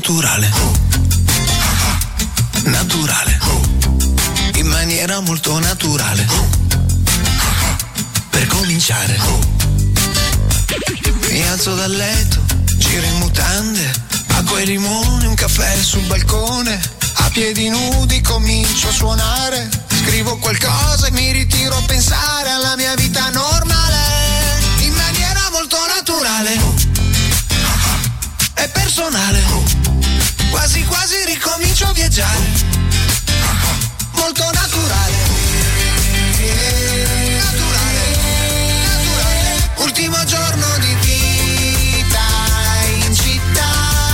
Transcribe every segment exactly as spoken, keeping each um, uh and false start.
naturale, naturale, in maniera molto naturale, per cominciare. Mi alzo dal letto, giro in mutande, acqua e limone, un caffè sul balcone, a piedi nudi comincio a suonare, scrivo qualcosa e mi ritiro a pensare alla mia vita normale, in maniera molto naturale e personale, quasi quasi ricomincio a viaggiare, molto naturale, naturale, naturale, ultimo giorno di vita in città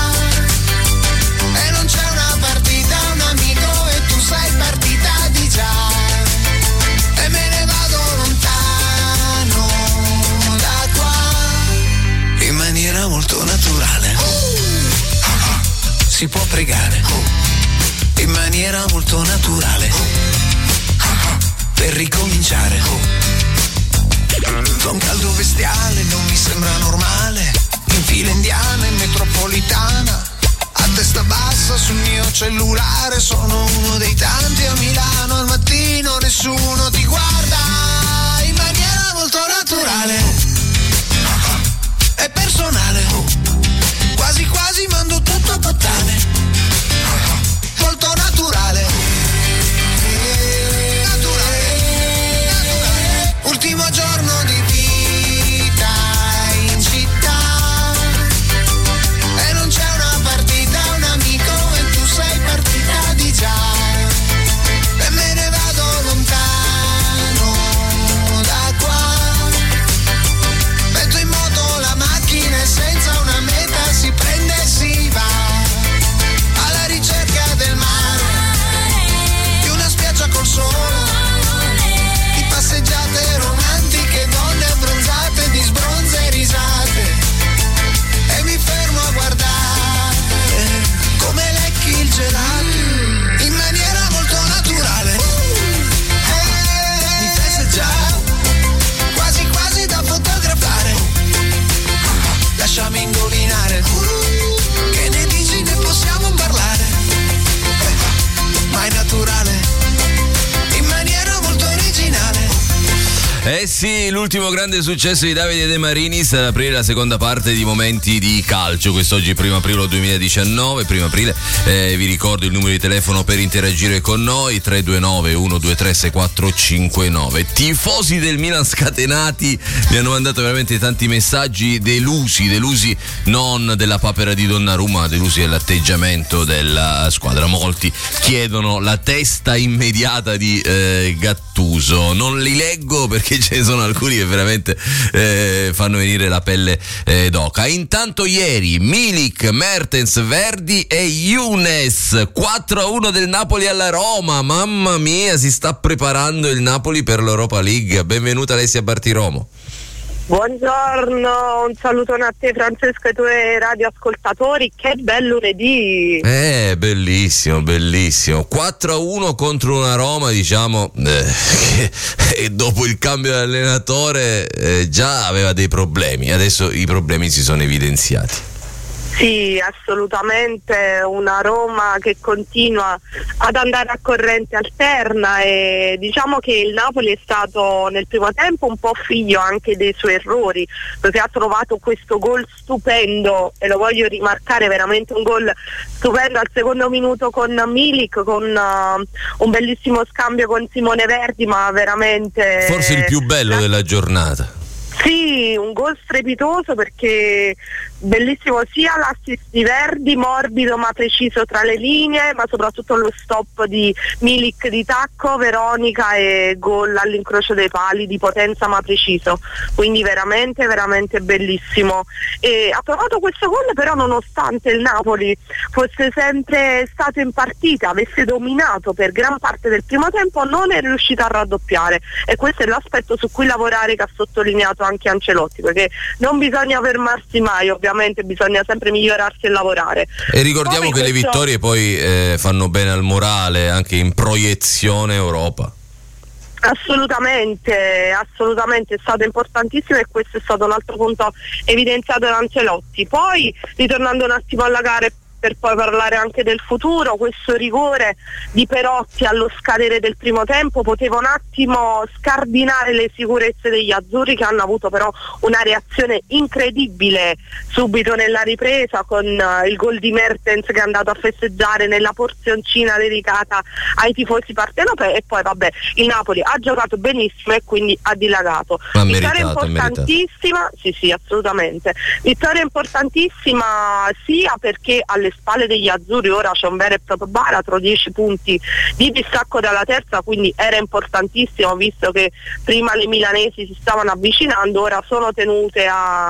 e non c'è una partita, un amico e tu sei partita di già e me ne vado lontano da qua, in maniera molto naturale. Si può pregare in maniera molto naturale per ricominciare. Fa un caldo bestiale, non mi sembra normale, in fila indiana e metropolitana, a testa bassa sul mio cellulare, sono uno dei tanti a Milano, al mattino nessuno ti guarda, in maniera molto naturale e personale, quasi quasi mando tutto a puttane, molto naturale, naturale, naturale, ultimo giorno di vita in città e non c'è una partita, un amico e tu sei partita di già e me ne vado lontano da qua, metto in moto la macchina e senza una meta si prende e si va alla ricerca del mare, di una spiaggia col sole, di passeggiate romantiche, donne abbronzate di sbronze e risate, e mi fermo a guardare come lecchi il gelato in maniera molto naturale, mi festeggia quasi quasi da fotografare, lasciami indovinare, che ne dici, ne possiamo parlare, ma è naturale, in maniera molto originale. Eh sì, l'ultimo grande successo di Davide De Marinis ad aprire la seconda parte di Momenti di Calcio, quest'oggi primo aprile duemiladiciannove, primo aprile, eh, vi ricordo il numero di telefono per interagire con noi, tre due nove uno due tre sei quattro cinque nove. Tifosi del Milan scatenati mi hanno mandato veramente tanti messaggi, delusi, delusi non della papera di Donnarumma, ma delusi dell'atteggiamento della squadra. Molti chiedono la testa immediata di eh, Gattuso, non li leggo perché ce ne sono alcuni che veramente eh, fanno venire la pelle eh, d'oca. Intanto ieri Milik, Mertens, Verdi e Younes, quattro a uno del Napoli alla Roma, mamma mia, si sta preparando il Napoli per l'Europa League. Benvenuta Alessia Bartiromo. Buongiorno, un saluto a te Francesco e ai tuoi radioascoltatori, che bel lunedì! Eh, bellissimo, bellissimo. quattro a uno contro una Roma, diciamo, eh, che dopo il cambio di allenatore eh, già aveva dei problemi, adesso i problemi si sono evidenziati. Sì, assolutamente, una Roma che continua ad andare a corrente alterna e diciamo che il Napoli è stato nel primo tempo un po' figlio anche dei suoi errori, perché ha trovato questo gol stupendo, e lo voglio rimarcare, veramente un gol stupendo al secondo minuto con Milik, con uh, un bellissimo scambio con Simone Verdi, ma veramente... Forse il più bello la... della giornata. Sì, un gol strepitoso, perché bellissimo sia l'assist di Verdi, morbido ma preciso tra le linee, ma soprattutto lo stop di Milik di tacco, Veronica, e gol all'incrocio dei pali di potenza ma preciso, quindi veramente veramente bellissimo. E ha trovato questo gol però nonostante il Napoli fosse sempre stato in partita, avesse dominato per gran parte del primo tempo, non è riuscito a raddoppiare, e questo è l'aspetto su cui lavorare, che ha sottolineato anche Ancelotti, perché non bisogna fermarsi mai, ovviamente bisogna sempre migliorarsi e lavorare. E ricordiamo poi che questo... le vittorie poi eh, fanno bene al morale, anche in proiezione Europa. Assolutamente, assolutamente, è stato importantissimo, e questo è stato un altro punto evidenziato da Ancelotti. Poi, ritornando un attimo alla gara, per poi parlare anche del futuro. Questo rigore di Perotti allo scadere del primo tempo poteva un attimo scardinare le sicurezze degli azzurri, che hanno avuto però una reazione incredibile subito nella ripresa, con uh, il gol di Mertens che è andato a festeggiare nella porzioncina dedicata ai tifosi partenopei, e poi vabbè, il Napoli ha giocato benissimo e quindi ha dilagato. Ma vittoria meritato, importantissima, sì sì assolutamente, vittoria importantissima sia perché alle spalle degli azzurri ora c'è un vero e proprio baratro, dieci punti di distacco dalla terza, quindi era importantissimo, visto che prima le milanesi si stavano avvicinando, ora sono tenute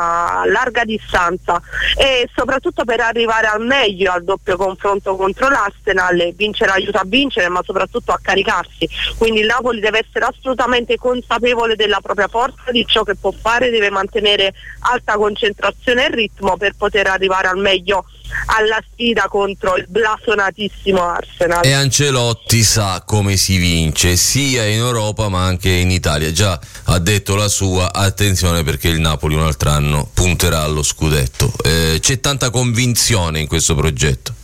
a larga distanza, e soprattutto per arrivare al meglio al doppio confronto contro l'Arsenal. Vincere aiuta a vincere, ma soprattutto a caricarsi, quindi il Napoli deve essere assolutamente consapevole della propria forza, di ciò che può fare, deve mantenere alta concentrazione e ritmo per poter arrivare al meglio alla sfida contro il blasonatissimo Arsenal. E Ancelotti sa come si vince sia in Europa ma anche in Italia, già ha detto la sua, attenzione perché il Napoli un altro anno punterà allo scudetto. Eh, c'è tanta convinzione in questo progetto.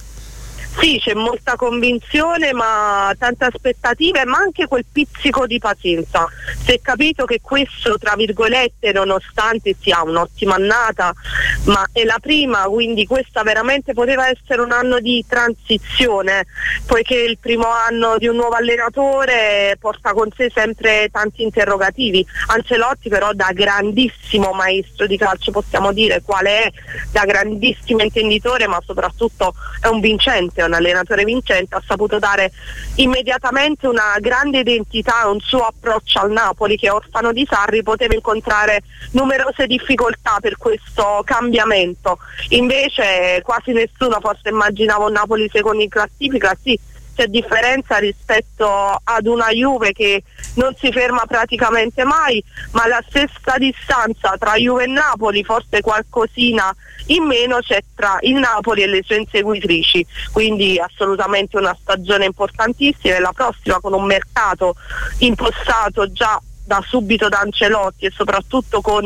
Sì, c'è molta convinzione, ma tante aspettative, ma anche quel pizzico di pazienza. Si è capito che questo, tra virgolette, nonostante sia un'ottima annata, ma è la prima, quindi questa veramente poteva essere un anno di transizione, poiché il primo anno di un nuovo allenatore porta con sé sempre tanti interrogativi. Ancelotti però, da grandissimo maestro di calcio, possiamo dire qual è, da grandissimo intenditore, ma soprattutto è un vincente, un allenatore vincente, ha saputo dare immediatamente una grande identità, un suo approccio al Napoli che, orfano di Sarri, poteva incontrare numerose difficoltà per questo cambiamento. Invece quasi nessuno forse immaginava un Napoli secondo in classifica. Sì, c'è differenza rispetto ad una Juve che non si ferma praticamente mai, ma la stessa distanza tra Juve e Napoli, forse qualcosina in meno, c'è tra il Napoli e le sue inseguitrici, quindi assolutamente una stagione importantissima, e la prossima con un mercato impostato già da subito da Ancelotti e soprattutto con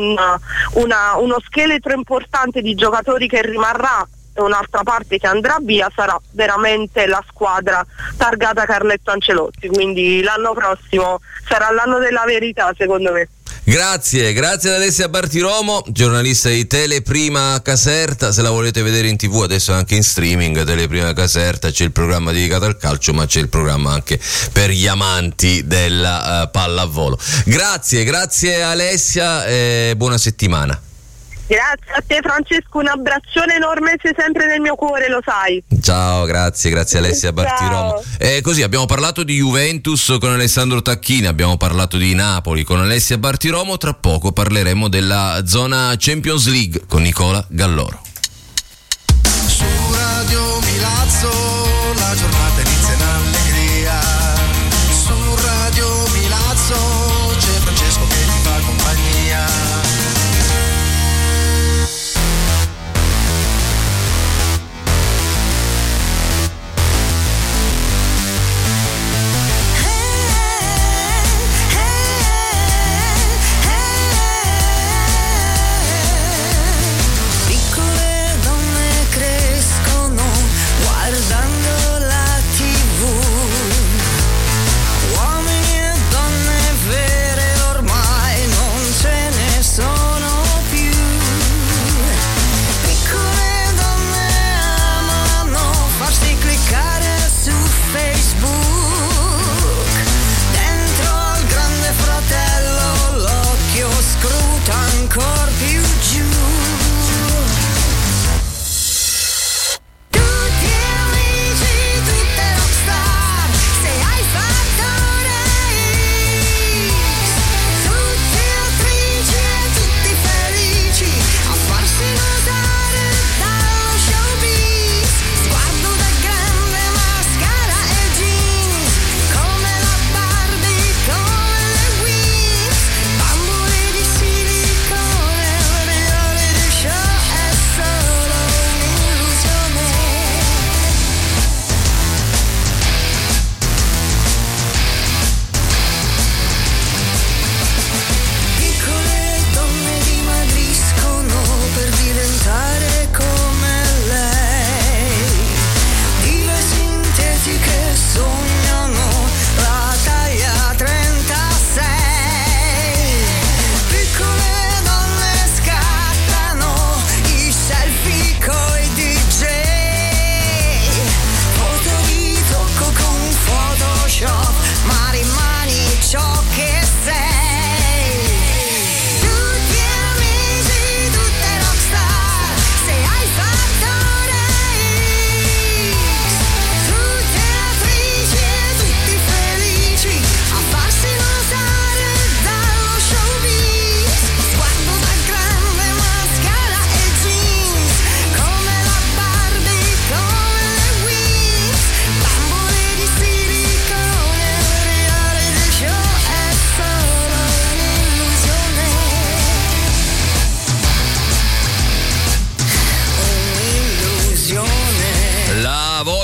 una, uno scheletro importante di giocatori che rimarrà e un'altra parte che andrà via, sarà veramente la squadra targata Carletto Ancelotti, quindi l'anno prossimo sarà l'anno della verità secondo me. Grazie, grazie ad Alessia Bartiromo, giornalista di Teleprima Caserta. Se la volete vedere in tv, adesso anche in streaming, Teleprima Caserta, c'è il programma dedicato al calcio, ma c'è il programma anche per gli amanti della uh, pallavolo. Grazie, grazie Alessia e buona settimana. Grazie a te Francesco, un abbraccione enorme, sei sempre nel mio cuore, lo sai. Ciao, grazie, grazie Alessia Bartiromo. E così abbiamo parlato di Juventus con Alessandro Tacchini, abbiamo parlato di Napoli con Alessia Bartiromo, tra poco parleremo della zona Champions League con Nicola Galloro. Su Radio Milazzo la giornata inizia in allegria, su Radio Milazzo c'è Francesco che ti fa compagnia. Piccole donne crescono guardando la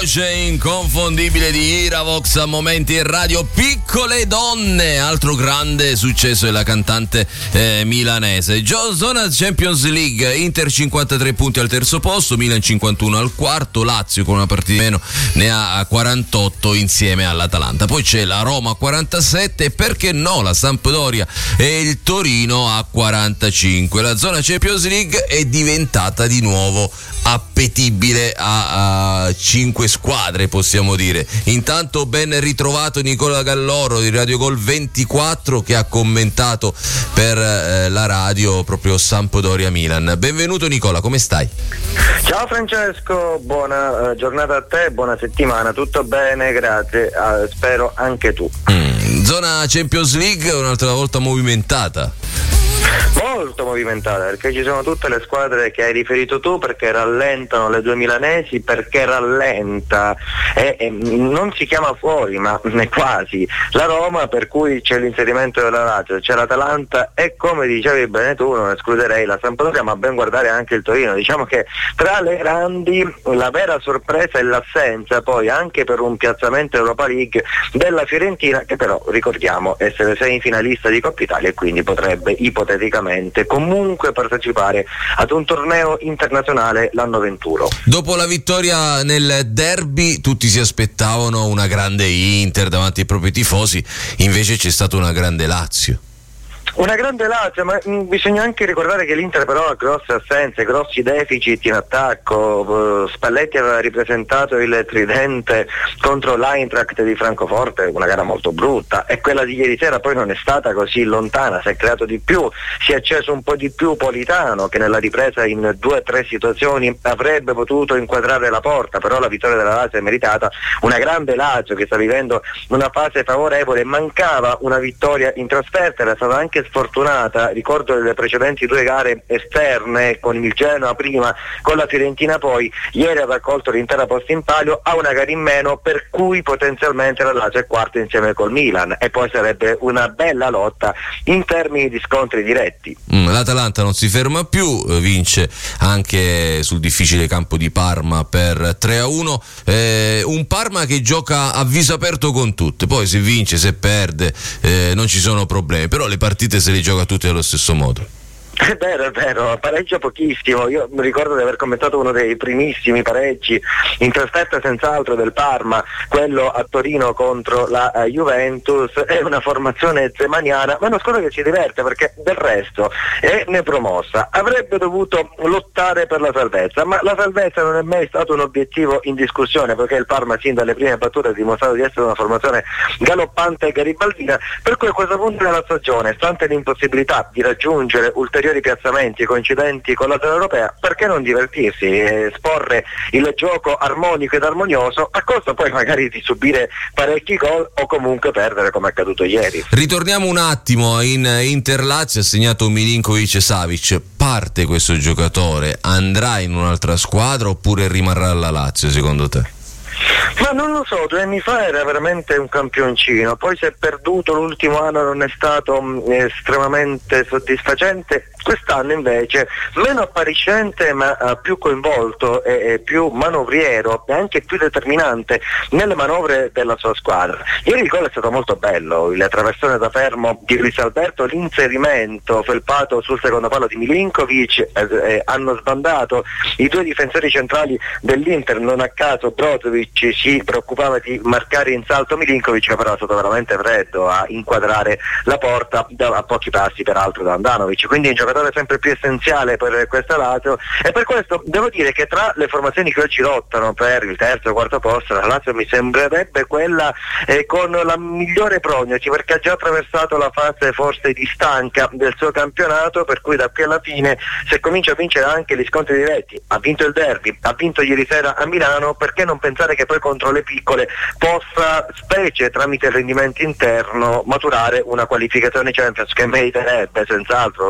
voce inconfondibile di Iravox a momenti in radio. Piccole donne, altro grande successo della cantante eh, milanese. Zona Champions League, Inter cinquantatré punti al terzo posto, Milan cinquantuno al quarto, Lazio con una partita di meno ne ha quarantotto insieme all'Atalanta. Poi c'è la Roma a quarantasette e perché no la Sampdoria e il Torino a quarantacinque. La zona Champions League è diventata di nuovo appetibile a, a cinque squadre, possiamo dire. Intanto ben ritrovato Nicola Galloro di Radio Gol ventiquattro che ha commentato per eh, la radio proprio Sampdoria Milan. Benvenuto Nicola, come stai? Ciao Francesco, buona eh, giornata a te, buona settimana, tutto bene, grazie, eh, spero anche tu. Mm, zona Champions League un'altra volta movimentata. Molto movimentata, perché ci sono tutte le squadre che hai riferito tu, perché rallentano le due milanesi, perché rallenta e, e non si chiama fuori ma ne quasi la Roma, per cui c'è l'inserimento della Lazio, c'è l'Atalanta e come dicevi bene tu non escluderei la Sampdoria, ma ben guardare anche il Torino. Diciamo che tra le grandi la vera sorpresa è l'assenza poi anche per un piazzamento Europa League della Fiorentina, che però ricordiamo essere semifinalista di Coppa Italia e quindi potrebbe ipoteticamente comunque partecipare ad un torneo internazionale l'anno venturo. Dopo la vittoria nel derby tutti si aspettavano una grande Inter davanti ai propri tifosi, invece c'è stata una grande Lazio. Una grande Lazio, ma mh, bisogna anche ricordare che l'Inter però ha grosse assenze, grossi deficit in attacco. Spalletti aveva ripresentato il tridente contro l'Eintracht di Francoforte, una gara molto brutta, e quella di ieri sera poi non è stata così lontana, si è creato di più, si è acceso un po' di più Politano, che nella ripresa in due o tre situazioni avrebbe potuto inquadrare la porta, però la vittoria della Lazio è meritata. Una grande Lazio che sta vivendo una fase favorevole, mancava una vittoria in trasferta, era stata anche sfortunata, ricordo le precedenti due gare esterne con il Genoa prima, con la Fiorentina poi, ieri ha raccolto l'intera posta in palio, ha una gara in meno per cui potenzialmente la Lazio è quarta insieme col Milan e poi sarebbe una bella lotta in termini di scontri diretti. Mm, L'Atalanta non si ferma più, vince anche sul difficile campo di Parma per tre a uno, eh, un Parma che gioca a viso aperto con tutte, poi se vince, se perde eh, non ci sono problemi, però le partite se li gioca tutti allo stesso modo. È vero, è vero, pareggia pochissimo. Io mi ricordo di aver commentato uno dei primissimi pareggi in trasferta senz'altro del Parma, quello a Torino contro la uh, Juventus. È una formazione zemaniana, ma è una squadra che si diverte perché del resto è ne promossa, avrebbe dovuto lottare per la salvezza, ma la salvezza non è mai stato un obiettivo in discussione, perché il Parma sin dalle prime battute ha dimostrato di essere una formazione galoppante e garibaldina, per cui a questo punto della stagione, stante l'impossibilità di raggiungere ulteriori piazzamenti coincidenti con la zona europea, perché non divertirsi e esporre il gioco armonico ed armonioso a costo poi magari di subire parecchi gol o comunque perdere come è accaduto ieri. Ritorniamo un attimo in Inter-Lazio, ha segnato Milinkovic-Savic. Parte questo giocatore, andrà in un'altra squadra oppure rimarrà alla Lazio secondo te? Ma non lo so, due anni fa era veramente un campioncino, poi si è perduto, l'ultimo anno non è stato mh, estremamente soddisfacente, quest'anno invece meno appariscente ma uh, più coinvolto e, e più manovriero e anche più determinante nelle manovre della sua squadra. Ieri il gol è stato molto bello, la traversone da fermo di Luis Alberto, l'inserimento felpato sul secondo palo di Milinkovic, eh, eh, hanno sbandato i due difensori centrali dell'Inter, non a caso Brozovic si preoccupava di marcare in salto Milinkovic, che però è stato veramente freddo a inquadrare la porta da, a pochi passi peraltro da Andanovic, quindi è un giocatore sempre più essenziale per questa Lazio, e per questo devo dire che tra le formazioni che oggi lottano per il terzo o quarto posto la Lazio mi sembrerebbe quella eh, con la migliore prognosi, perché ha già attraversato la fase forse di stanca del suo campionato, per cui da qui alla fine, se comincia a vincere anche gli scontri diretti, ha vinto il derby, ha vinto ieri sera a Milano, perché non pensare che poi contro le piccole possa, specie tramite il rendimento interno, maturare una qualificazione Champions che meriterebbe senz'altro. Lo scorso anno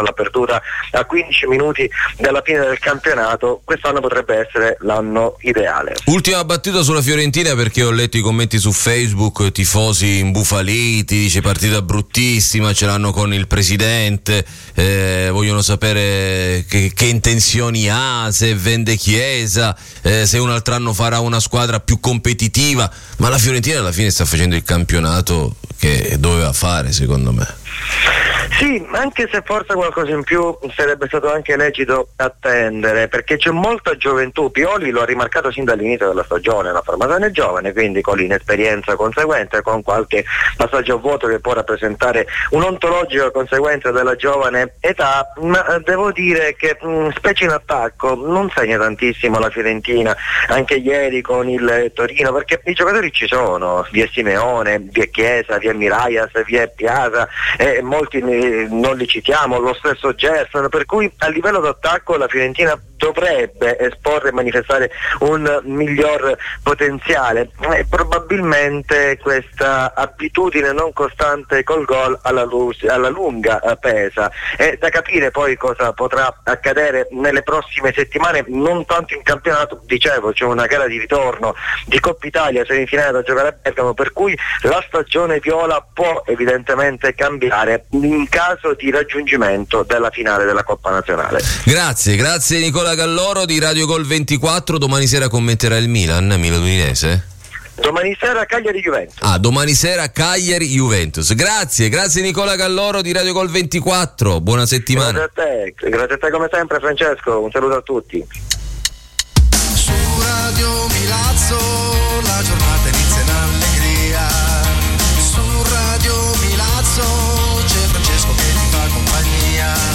uno l'ha perduta a quindici minuti dalla fine del campionato, quest'anno potrebbe essere l'anno ideale. Ultima battuta sulla Fiorentina, perché ho letto i commenti su Facebook, tifosi imbufaliti, dice partita bruttissima, ce l'hanno con il presidente, eh, vogliono sapere che, che intenzioni ha, se vende Chiesa, eh, se un altro anno farà una squadra più competitiva, ma la Fiorentina alla fine sta facendo il campionato che doveva fare, secondo me. Sì, anche se forse qualcosa in più sarebbe stato anche lecito attendere, perché c'è molta gioventù. Pioli lo ha rimarcato sin dall'inizio della stagione, la formazione è giovane, quindi con l'inesperienza conseguente, con qualche passaggio a vuoto che può rappresentare un'ontologica conseguenza della giovane età, ma devo dire che mh, specie in attacco non segna tantissimo la Fiorentina, anche ieri con il Torino, perché i giocatori ci sono, vi è Simeone, vi è Chiesa, vi è Mirallas, vi è Piazza, e molti non li citiamo, lo stesso Gerson, per cui a livello d'attacco la Fiorentina dovrebbe esporre e manifestare un miglior potenziale, e probabilmente questa abitudine non costante col gol alla, lus- alla lunga pesa. È da capire poi cosa potrà accadere nelle prossime settimane, non tanto in campionato, dicevo c'è una gara di ritorno di Coppa Italia semifinale da giocare a Bergamo, per cui la stagione viola può evidentemente cambiare in caso di raggiungimento della finale della Coppa Nazionale. Grazie, grazie Nicola Galloro di Radio Gol ventiquattro. Domani sera commenterà il Milan, Milan Udinese? Domani sera Cagliari-Juventus. Ah, domani sera Cagliari-Juventus. Grazie, grazie Nicola Galloro di Radio Gol ventiquattro. Buona settimana. Grazie a te, grazie a te come sempre Francesco, un saluto a tutti. Su Radio Milazzo la giornata inizia in allegria. Su Radio Milazzo c'è Francesco che ti fa compagnia.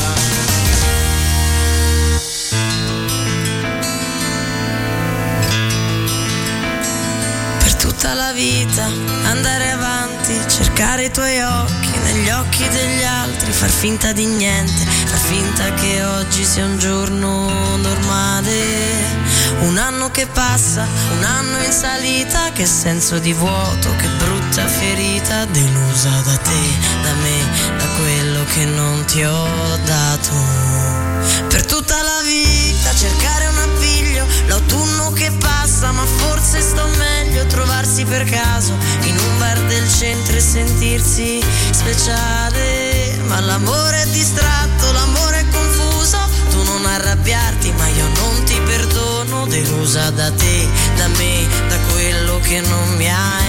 Tutta la vita andare avanti, cercare i tuoi occhi negli occhi degli altri, far finta di niente, far finta che oggi sia un giorno normale. Un anno che passa, un anno in salita, che senso di vuoto, che brutta ferita, delusa da te, da me, da quello che non ti ho dato. Per tutta la vita cercare un appiglio, l'autunno che passa, ma forse sto meglio trovarsi per caso in un bar del centro e sentirsi speciale. Ma l'amore è distratto, l'amore è confuso, tu non arrabbiarti ma io non ti perdono, delusa da te, da me, da quello che non mi hai